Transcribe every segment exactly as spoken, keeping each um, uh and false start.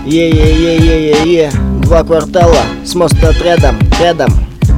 Е-е-е-е-е-е, два квартала с мостотрядом рядом.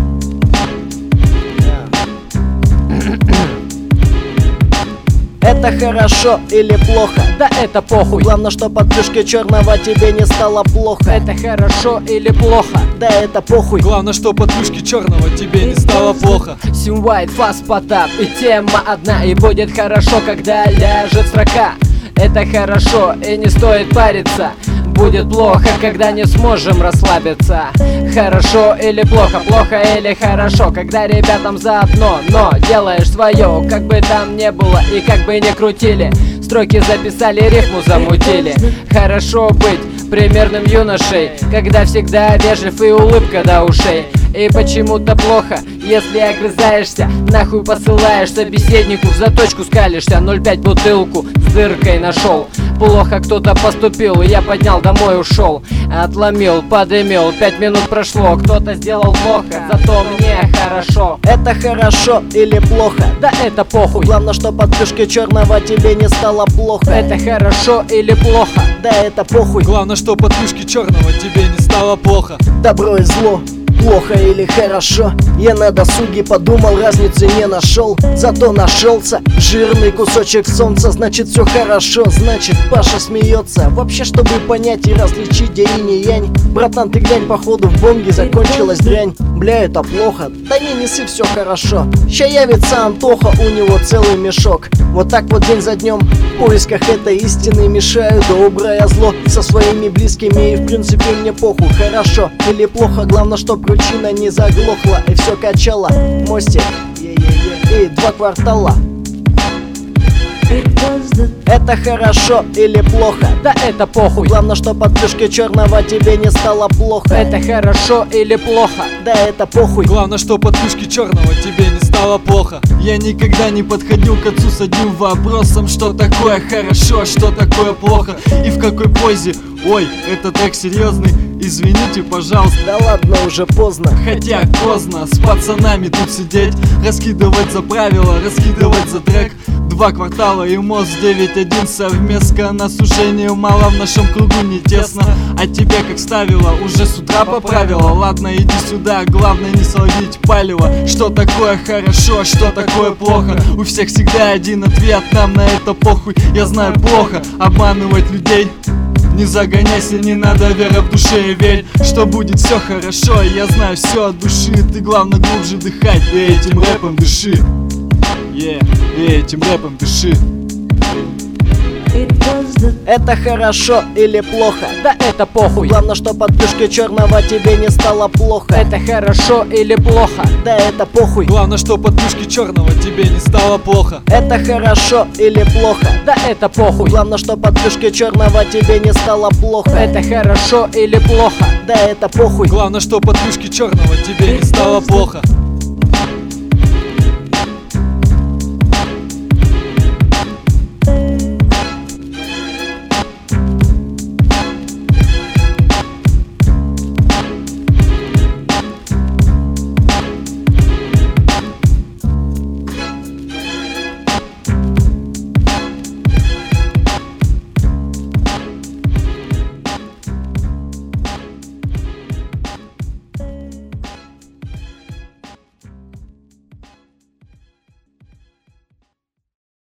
Это хорошо или плохо? Да это похуй. Главное, что под крышкой черного тебе не стало плохо. Это хорошо или плохо? Да это похуй. Главное, что под крышкой черного тебе не стало плохо. Сим White, Фас, Потап, и тема одна. И будет хорошо, когда ляжет строка. Это хорошо и не стоит париться. Будет плохо, когда не сможем расслабиться. Хорошо или плохо, плохо или хорошо, когда ребятам заодно, но делаешь свое, как бы там не было и как бы не крутили. Строки записали, рифму замутили. Хорошо быть примерным юношей, когда всегда вежлив и улыбка до ушей. И почему-то плохо, если огрызаешься, нахуй посылаешь собеседнику, в заточку скалишься. Ноль пять бутылку с дыркой нашел. Плохо кто-то поступил, и я поднял домой ушел. Отломил, подымел, пять минут прошло. Кто-то сделал плохо, зато мне хорошо. Это хорошо или плохо? Да это похуй. Главное, что под крышкой черного тебе не стало плохо. Это хорошо или плохо? Да это похуй. Главное, что под крышкой черного тебе не стало плохо. Добро и зло, плохо или хорошо? Я на досуге подумал, разницы не нашел. Зато нашелся жирный кусочек солнца. Значит, все хорошо, значит, Паша смеется. Вообще, чтобы понять и различить инь и янь. Братан, ты глянь, походу в бонге закончилась дрянь. Бля, это плохо. Да не неси, все хорошо. Ща явится Антоха, у него целый мешок. Вот так вот день за днем в поисках этой истины мешаю доброе зло со своими близкими. И в принципе мне похуй, хорошо или плохо. Главное, чтоб причина не заглохла и все качало. Мостик, е-е-е, и два квартала. Это хорошо или плохо? Да это похуй. Главное, что под крышкой черного тебе не стало плохо. Это хорошо или плохо? Да это похуй. Главное, что под крышкой черного тебе не стало плохо. Я никогда не подходил к отцу с одним вопросом: что такое хорошо, что такое плохо и в какой позе. Ой, это трек серьезный, извините, пожалуйста. Да ладно, уже поздно. Хотя поздно с пацанами тут сидеть, раскидывать за правила, раскидывать за трек. Два квартала и мост девять один совместка. На сужение мало, в нашем кругу не тесно. А тебе как ставила, уже с утра поправила. Ладно, иди сюда, главное не словить палево. Что такое хорошо, что такое плохо? У всех всегда один ответ, нам на это похуй. Я знаю, плохо обманывать людей. Не загоняйся, не надо, вера в душе, верь, что будет все хорошо. Я знаю все от души, ты главное глубже дыхать и этим рэпом дыши. Yeah, и этим рэпом дыши. Это хорошо или плохо? Да это похуй. Главное, что под крышкой черного тебе не стало плохо. Это хорошо или плохо? Да это похуй. Главное, что под крышкой черного тебе не стало плохо. Это хорошо или плохо? Да это похуй. Главное, что под крышкой черного тебе не стало плохо. Это хорошо или плохо? Да это похуй. Главное, что под крышкой черного тебе не стало плохо.